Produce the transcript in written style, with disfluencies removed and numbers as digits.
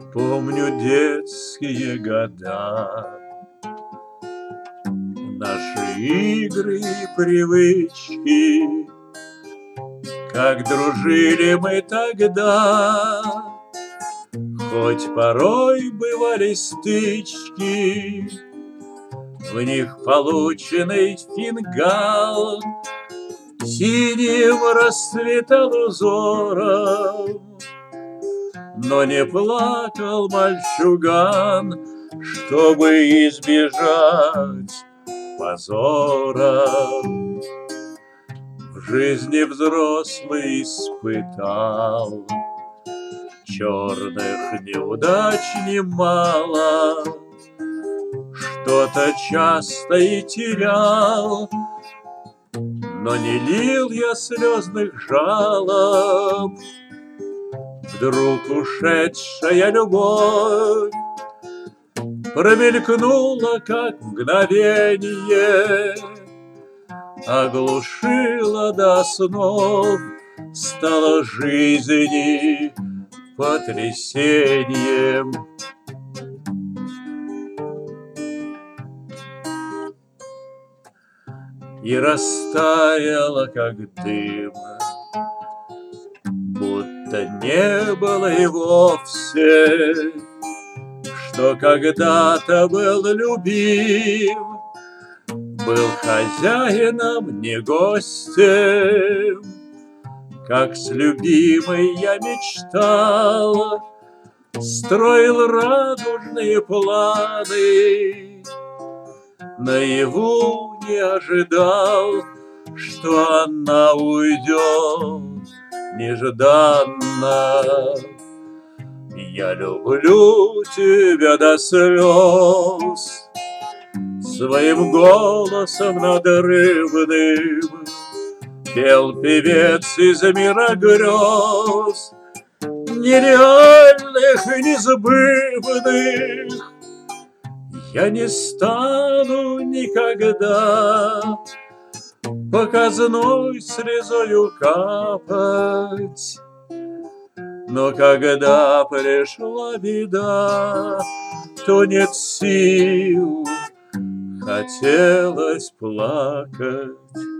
Помню детские года, наши игры и привычки, как дружили мы тогда. Хоть порой бывали стычки, в них полученный фингал синим расцветал узором. Но не плакал мальчуган, чтобы избежать позора. В жизни взрослый испытал черных неудач немало, что-то часто и терял, но не лил я слезных жалоб. Вдруг ушедшая любовь промелькнула, как мгновенье, оглушила до снов, стала жизни потрясением. И растаяла, как дым, будто не было и вовсе, что когда-то был любим, был хозяином, не гостем. Как с любимой я мечтал, строил радужные планы, наяву не ожидал, что она уйдет нежданно. Я люблю тебя до слез, своим голосом надрывным пел певец из мира грез, нереальных и незабывных. Я не стану никогда показной слезою капать, но когда пришла беда, то нет сил, хотелось плакать.